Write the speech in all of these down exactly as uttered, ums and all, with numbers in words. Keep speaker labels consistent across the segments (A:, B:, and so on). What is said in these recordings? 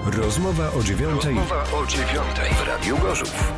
A: Rozmowa o dziewiątej. Rozmowa o dziewiątej w Radiu Gorzów.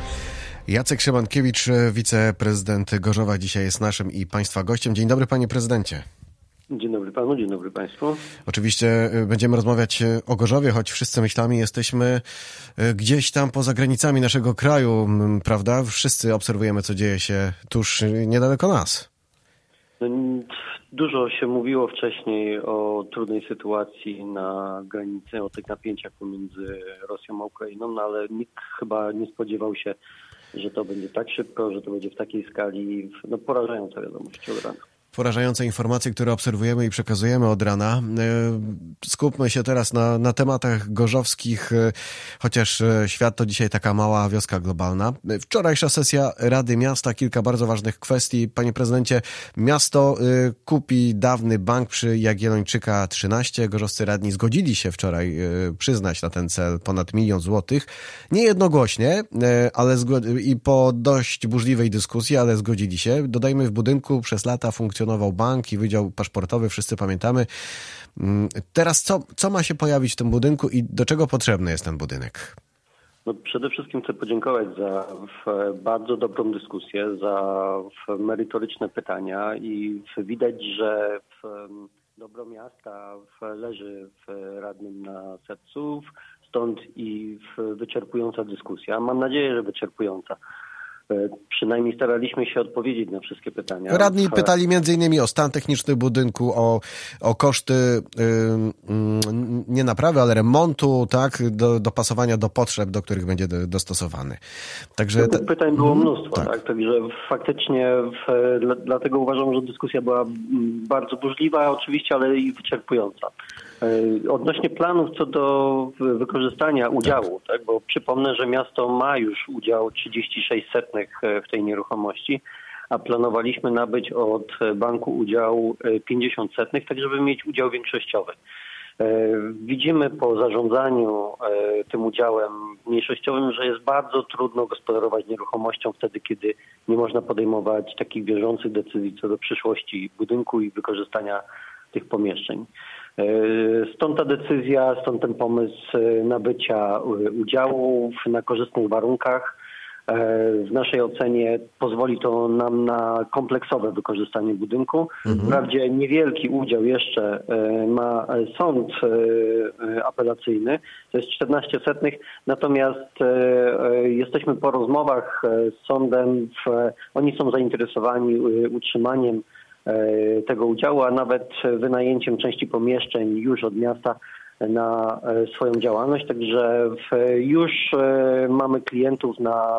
B: Jacek Szymankiewicz, wiceprezydent Gorzowa, dzisiaj jest naszym i Państwa gościem. Dzień dobry, panie prezydencie.
C: Dzień dobry panu, dzień dobry państwu.
B: Oczywiście będziemy rozmawiać o Gorzowie, choć wszyscy myślami jesteśmy gdzieś tam poza granicami naszego kraju, prawda? Wszyscy obserwujemy, co dzieje się tuż niedaleko nas.
C: No, dużo się mówiło wcześniej o trudnej sytuacji na granicy, o tych napięciach pomiędzy Rosją a Ukrainą, no ale nikt chyba nie spodziewał się, że to będzie tak szybko, że to będzie w takiej skali, no porażająca wiadomość od rana.
B: Porażające informacje, które obserwujemy i przekazujemy od rana. Skupmy się teraz na, na tematach gorzowskich, chociaż świat to dzisiaj taka mała wioska globalna. Wczorajsza sesja Rady Miasta, kilka bardzo ważnych kwestii. Panie prezydencie, miasto kupi dawny bank przy Jagiellończyka trzynaście. Gorzowscy radni zgodzili się wczoraj przyznać na ten cel ponad milion złotych. Nie jednogłośnie, ale zgod- i po dość burzliwej dyskusji, ale zgodzili się. Dodajmy, w budynku przez lata funkcjonował bank i wydział paszportowy, wszyscy pamiętamy. Teraz co, co ma się pojawić w tym budynku i do czego potrzebny jest ten budynek?
C: No przede wszystkim chcę podziękować za bardzo dobrą dyskusję, za merytoryczne pytania i widać, że dobro miasta leży w radnym na sercu, stąd i wyczerpująca dyskusja. Mam nadzieję, że wyczerpująca. Przynajmniej staraliśmy się odpowiedzieć na wszystkie pytania.
B: Radni pytali między innymi o stan techniczny budynku, o, o koszty yy, yy, nie naprawy, ale remontu, tak, do, dopasowania do potrzeb, do których będzie do, dostosowany. Także
C: te... Pytań było mnóstwo,
B: tak.
C: tak? Także faktycznie w, dla, dlatego uważam, że dyskusja była bardzo burzliwa oczywiście, ale i wyczerpująca. Odnośnie planów co do wykorzystania udziału, tak. tak, bo przypomnę, że miasto ma już udział trzydzieści sześć setnych w tej nieruchomości, a planowaliśmy nabyć od banku udział pięćdziesiąt setnych, tak żeby mieć udział większościowy. Widzimy po zarządzaniu tym udziałem mniejszościowym, że jest bardzo trudno gospodarować nieruchomością wtedy, kiedy nie można podejmować takich bieżących decyzji co do przyszłości budynku i wykorzystania tych pomieszczeń. Stąd ta decyzja, stąd ten pomysł nabycia udziału na korzystnych warunkach. W naszej ocenie pozwoli to nam na kompleksowe wykorzystanie budynku. Mhm. Wprawdzie niewielki udział jeszcze ma sąd apelacyjny, to jest czternaście setnych, natomiast jesteśmy po rozmowach z sądem, w, oni są zainteresowani utrzymaniem tego udziału, a nawet wynajęciem części pomieszczeń już od miasta na swoją działalność. Także już mamy klientów na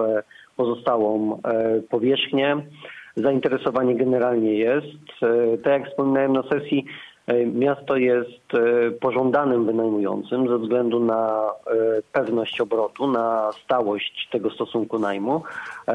C: pozostałą powierzchnię. Zainteresowanie generalnie jest. Tak jak wspominałem na sesji, miasto jest pożądanym wynajmującym ze względu na pewność obrotu, na stałość tego stosunku najmu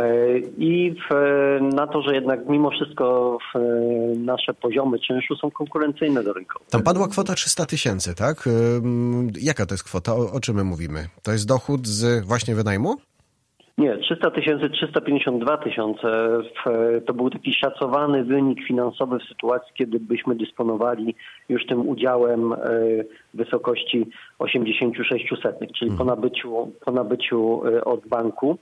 C: i na to, że jednak mimo wszystko nasze poziomy czynszu są konkurencyjne do rynku.
B: Tam padła kwota trzysta tysięcy, tak? Jaka to jest kwota? O, o czym my mówimy? To jest dochód z właśnie wynajmu?
C: Nie, trzysta tysięcy, trzysta pięćdziesiąt dwa tysiące to był taki szacowany wynik finansowy w sytuacji, kiedy byśmy dysponowali już tym udziałem w wysokości osiemdziesiąt sześć setnych, czyli po nabyciu, po nabyciu od banku.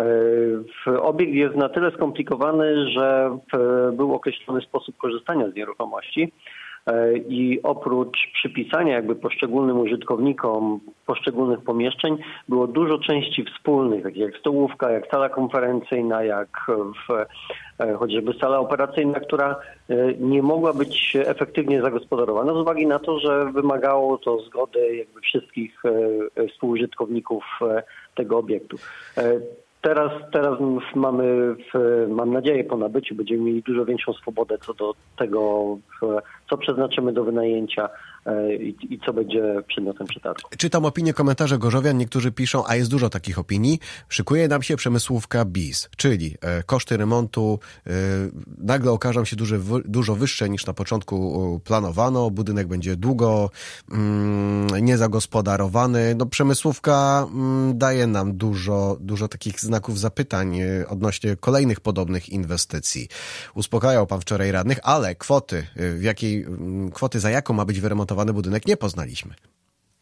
C: Obiekt jest na tyle skomplikowany, że był określony sposób korzystania z nieruchomości. I oprócz przypisania jakby poszczególnym użytkownikom poszczególnych pomieszczeń było dużo części wspólnych, takich jak stołówka, jak sala konferencyjna, jak w, chociażby sala operacyjna, która nie mogła być efektywnie zagospodarowana z uwagi na to, że wymagało to zgody jakby wszystkich współużytkowników tego obiektu. Teraz, teraz mamy, mam nadzieję, po nabyciu będziemy mieli dużo większą swobodę co do tego, co przeznaczymy do wynajęcia i, i co będzie przedmiotem przetargu.
B: Czytam opinie, komentarze gorzowian. Niektórzy piszą, a jest dużo takich opinii, szykuje nam się przemysłówka bis, czyli e, koszty remontu e, nagle okażą się duże, w, dużo wyższe niż na początku planowano. Budynek będzie długo mm, niezagospodarowany. No, przemysłówka mm, daje nam dużo, dużo takich znaków zapytań odnośnie kolejnych podobnych inwestycji. Uspokajał pan wczoraj radnych, ale kwoty, w jakiej, kwoty za jaką ma być wyremontowany budynek, nie poznaliśmy.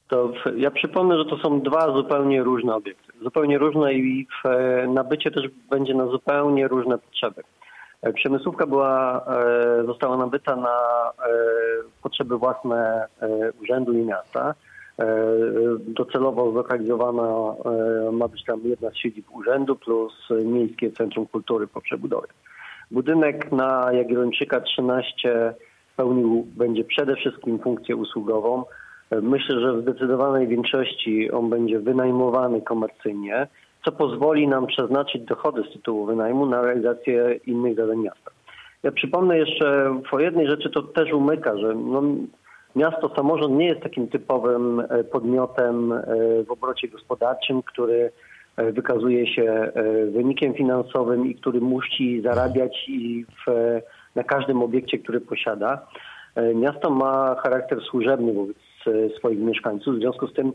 C: To w, ja przypomnę, że to są dwa zupełnie różne obiekty. Zupełnie różne i w, nabycie też będzie na zupełnie różne potrzeby. Przemysłówka była, została nabyta na potrzeby własne urzędu i miasta. Docelowo zlokalizowana ma być tam jedna z siedzib urzędu plus Miejskie Centrum Kultury po przebudowie. Budynek na Jagiellończyka trzynaście pełnił będzie przede wszystkim funkcję usługową. Myślę, że w zdecydowanej większości on będzie wynajmowany komercyjnie, co pozwoli nam przeznaczyć dochody z tytułu wynajmu na realizację innych zadań miasta. Ja przypomnę jeszcze o jednej rzeczy, to też umyka, że no, miasto, samorząd nie jest takim typowym podmiotem w obrocie gospodarczym, który wykazuje się wynikiem finansowym i który musi zarabiać i w, na każdym obiekcie, który posiada. Miasto ma charakter służebny wobec swoich mieszkańców, w związku z tym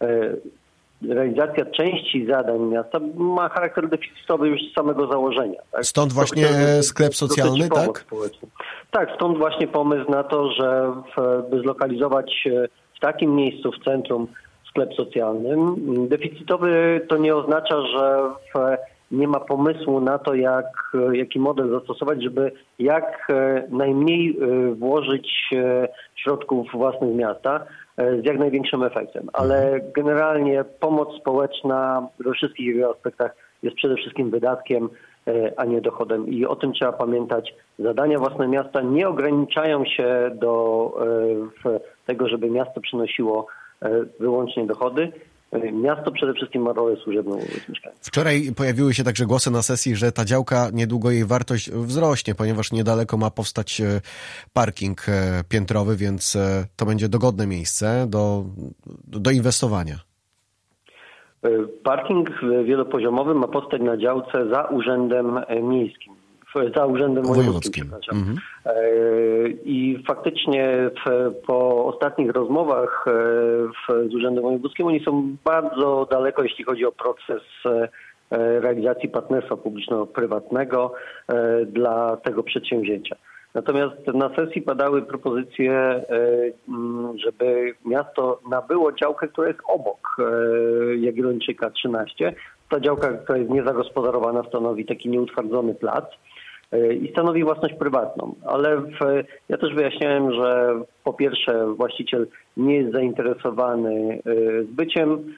C: realizacja części zadań miasta ma charakter deficytowy już z samego założenia. Tak?
B: Stąd właśnie sklep socjalny, tak?
C: Społeczny. Tak, stąd właśnie pomysł na to, że w, by zlokalizować w takim miejscu w centrum sklep socjalny. Deficytowy to nie oznacza, że w, nie ma pomysłu na to, jak, jaki model zastosować, żeby jak najmniej włożyć środków własnych miasta z jak największym efektem. Ale generalnie pomoc społeczna we wszystkich jego aspektach jest przede wszystkim wydatkiem, a nie dochodem. I o tym trzeba pamiętać. Zadania własne miasta nie ograniczają się do tego, żeby miasto przynosiło wyłącznie dochody. Miasto przede wszystkim ma rolę służebną wobec mieszkańców.
B: Wczoraj pojawiły się także głosy na sesji, że ta działka niedługo jej wartość wzrośnie, ponieważ niedaleko ma powstać parking piętrowy, więc to będzie dogodne miejsce do, do inwestowania.
C: Parking wielopoziomowy ma powstać na działce za urzędem miejskim. Za urzędem wojewódzkim. wojewódzkim. Mhm. I faktycznie w, po ostatnich rozmowach w, z urzędem wojewódzkim oni są bardzo daleko, jeśli chodzi o proces realizacji partnerstwa publiczno-prywatnego dla tego przedsięwzięcia. Natomiast na sesji padały propozycje, żeby miasto nabyło działkę, która jest obok Jagiellończyka trzynaście. Ta działka, która jest niezagospodarowana, stanowi taki nieutwardzony plac i stanowi własność prywatną. Ale w, ja też wyjaśniałem, że po pierwsze właściciel nie jest zainteresowany zbyciem,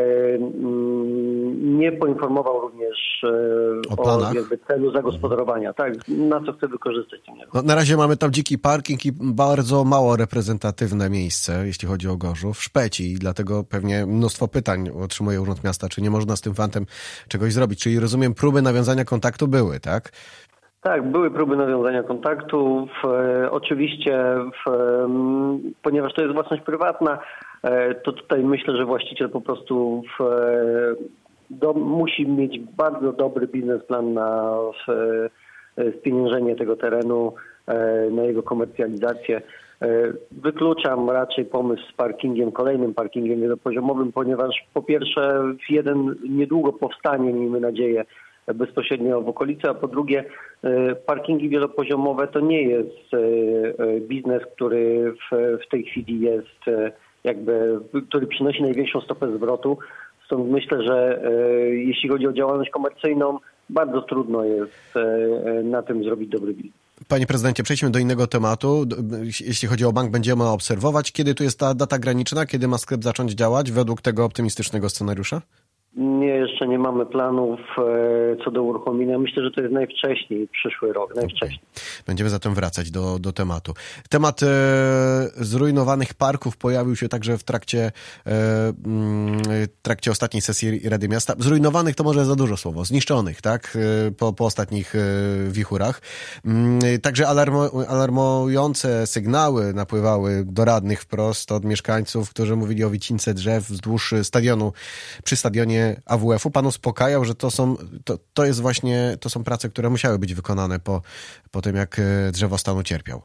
C: nie poinformował również o, o jakby celu zagospodarowania, tak, na co chce wykorzystać ten
B: no, na razie mamy tam dziki parking i bardzo mało reprezentatywne miejsce, jeśli chodzi o Gorzów, Szpeci, i dlatego pewnie mnóstwo pytań otrzymuje Urząd Miasta, czy nie można z tym fantem czegoś zrobić. Czyli rozumiem, próby nawiązania kontaktu były, tak?
C: Tak, były próby nawiązania kontaktu. W, oczywiście, w, ponieważ to jest własność prywatna, to tutaj myślę, że właściciel po prostu w, do, musi mieć bardzo dobry biznesplan na w, spieniężenie tego terenu, na jego komercjalizację. Wykluczam raczej pomysł z parkingiem, kolejnym parkingiem wielopoziomowym, ponieważ po pierwsze jeden niedługo powstanie, miejmy nadzieję, bezpośrednio w okolicy, a po drugie parkingi wielopoziomowe to nie jest biznes, który w, w tej chwili jest jakby, który przynosi największą stopę zwrotu. Stąd myślę, że jeśli chodzi o działalność komercyjną, bardzo trudno jest na tym zrobić dobry biznes.
B: Panie prezydencie, przejdźmy do innego tematu. Jeśli chodzi o bank, będziemy obserwować. Kiedy tu jest ta data graniczna? Kiedy ma sklep zacząć działać według tego optymistycznego scenariusza?
C: Nie, jeszcze nie mamy planów e, co do uruchomienia. Myślę, że to jest najwcześniej przyszły rok, najwcześniej.
B: Okay. Będziemy zatem wracać do, do tematu. Temat e, zrujnowanych parków pojawił się także w trakcie, e, m, trakcie ostatniej sesji Rady Miasta. Zrujnowanych to może za dużo słowo, zniszczonych, tak? E, po, po ostatnich e, wichurach. E, także alarmo, alarmujące sygnały napływały do radnych wprost od mieszkańców, którzy mówili o wycince drzew wzdłuż stadionu, przy stadionie A W F-u. Pan uspokajał, że to są, to, to jest właśnie, to są prace, które musiały być wykonane po, po tym, jak drzewostan ucierpiał.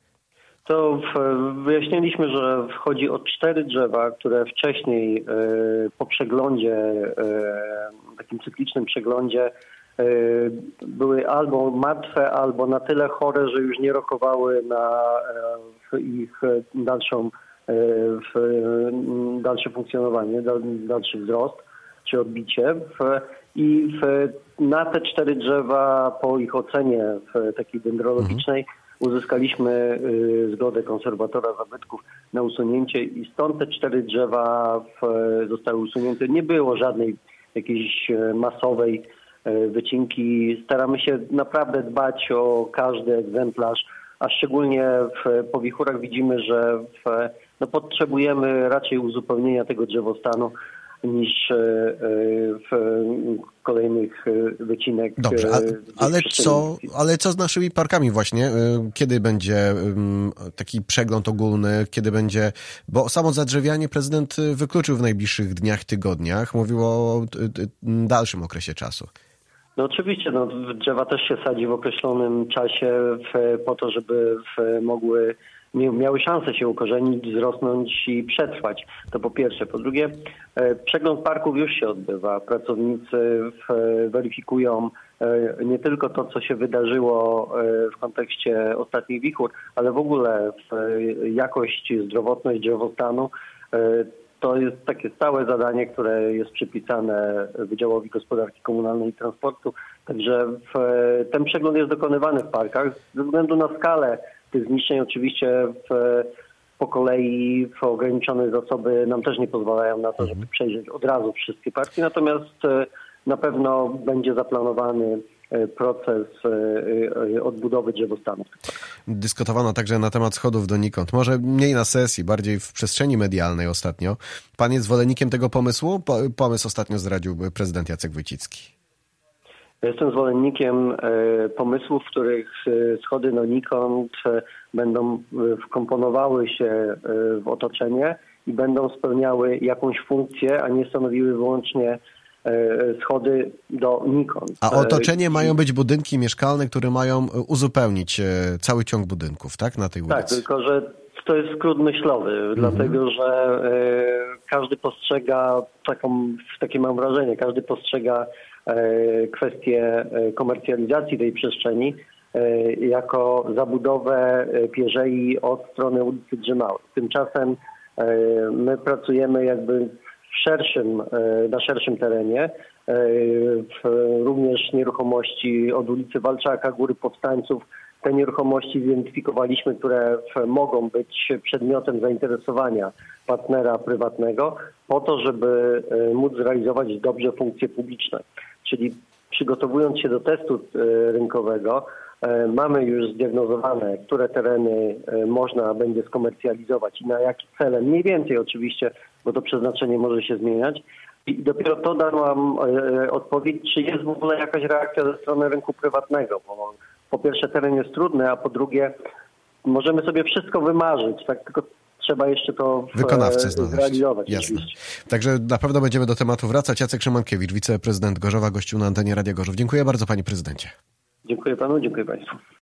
C: To w, wyjaśniliśmy, że chodzi o cztery drzewa, które wcześniej y, po przeglądzie, y, takim cyklicznym przeglądzie y, były albo martwe, albo na tyle chore, że już nie rokowały na y, ich dalszą w dalsze funkcjonowanie, dalszy wzrost czy odbicie. I w, na te cztery drzewa po ich ocenie w takiej dendrologicznej mhm. uzyskaliśmy zgodę konserwatora zabytków na usunięcie i stąd te cztery drzewa w, zostały usunięte. Nie było żadnej jakiejś masowej wycinki. Staramy się naprawdę dbać o każdy egzemplarz, a szczególnie w powichurach widzimy, że w, no potrzebujemy raczej uzupełnienia tego drzewostanu niż w kolejnych wycinek.
B: Dobrze, a, ale, co, ale co z naszymi parkami właśnie? Kiedy będzie taki przegląd ogólny? Kiedy będzie... Bo samo zadrzewianie prezydent wykluczył w najbliższych dniach, tygodniach. Mówił o dalszym okresie czasu.
C: No oczywiście, no, drzewa też się sadzi w określonym czasie w, po to, żeby w, mogły, miały szansę się ukorzenić, wzrosnąć i przetrwać. To po pierwsze. Po drugie, przegląd parków już się odbywa. Pracownicy w, weryfikują nie tylko to, co się wydarzyło w kontekście ostatnich wichur, ale w ogóle jakość, zdrowotność drzewostanu. To jest takie stałe zadanie, które jest przypisane Wydziałowi Gospodarki Komunalnej i Transportu. Także w, ten przegląd jest dokonywany w parkach. Ze względu na skalę tych zniszczeń oczywiście w, po kolei w ograniczone zasoby nam też nie pozwalają na to, żeby przejrzeć od razu wszystkie parki. Natomiast na pewno będzie zaplanowany proces odbudowy drzewostanu.
B: Dyskutowano także na temat schodów donikąd. Może mniej na sesji, bardziej w przestrzeni medialnej ostatnio. Pan jest zwolennikiem tego pomysłu? Pomysł ostatnio zdradził prezydent Jacek Wójcicki.
C: Jestem zwolennikiem pomysłów, w których schody donikąd będą wkomponowawały się w otoczenie i będą spełniały jakąś funkcję, a nie stanowiły wyłącznie schody donikąd.
B: A otoczenie mają być budynki mieszkalne, które mają uzupełnić cały ciąg budynków, tak? Na tej ulicy.
C: Tak, tylko że to jest skrót myślowy, mhm. dlatego że każdy postrzega taką, takie mam wrażenie, każdy postrzega kwestię komercjalizacji tej przestrzeni jako zabudowę pierzei od strony ulicy Drzymałej. Tymczasem my pracujemy jakby w szerszym, na szerszym terenie, w również nieruchomości od ulicy Walczaka, Góry Powstańców. Te nieruchomości zidentyfikowaliśmy, które mogą być przedmiotem zainteresowania partnera prywatnego po to, żeby móc zrealizować dobrze funkcje publiczne. Czyli przygotowując się do testu rynkowego, mamy już zdiagnozowane, które tereny można będzie skomercjalizować i na jakie cele, mniej więcej oczywiście, bo to przeznaczenie może się zmieniać. I dopiero to da nam odpowiedź, czy jest w ogóle jakaś reakcja ze strony rynku prywatnego, bo po pierwsze teren jest trudny, a po drugie możemy sobie wszystko wymarzyć, tak? Tylko trzeba jeszcze to
B: wykonawcę znaleźć.
C: Zrealizować.
B: Jasne. Także na pewno będziemy do tematu wracać. Jacek Szymankiewicz, wiceprezydent Gorzowa, gościł na antenie Radia Gorzów. Dziękuję bardzo, panie prezydencie.
C: Dziękuję panu, dziękuję państwu.